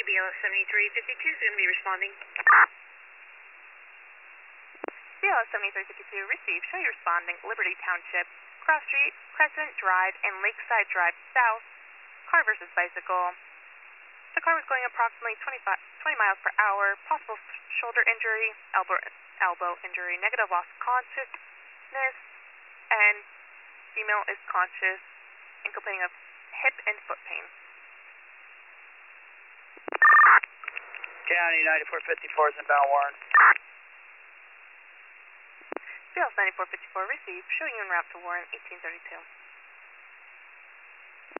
BLS 7352 is going to be responding. BLS 7352 received. Show you responding. Liberty Township, Cross Street, Crescent Drive, and Lakeside Drive South. Car versus bicycle. The car was going approximately 20 miles per hour. Possible shoulder injury, elbow injury, negative loss of consciousness, and female is conscious and complaining of hip and foot pain. County 9454 is inbound warrant. BLS 9454 received. Showing you en route to Warren 1832.